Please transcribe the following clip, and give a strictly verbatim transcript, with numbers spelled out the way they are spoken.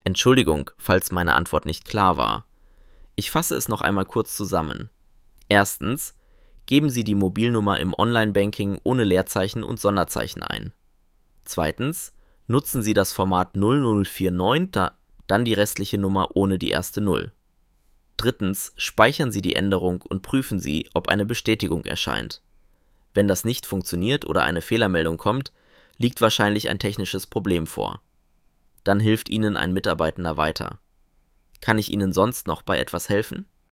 Entschuldigung, falls meine Antwort nicht klar war. Ich fasse es noch einmal kurz zusammen. Erstens, geben Sie die Mobilnummer im Online-Banking ohne Leerzeichen und Sonderzeichen ein. Zweitens, nutzen Sie das Format null null vier neun, da, dann die restliche Nummer ohne die erste Null. Drittens, speichern Sie die Änderung und prüfen Sie, ob eine Bestätigung erscheint. Wenn das nicht funktioniert oder eine Fehlermeldung kommt, liegt wahrscheinlich ein technisches Problem vor. Dann hilft Ihnen ein Mitarbeitender weiter. Kann ich Ihnen sonst noch bei etwas helfen?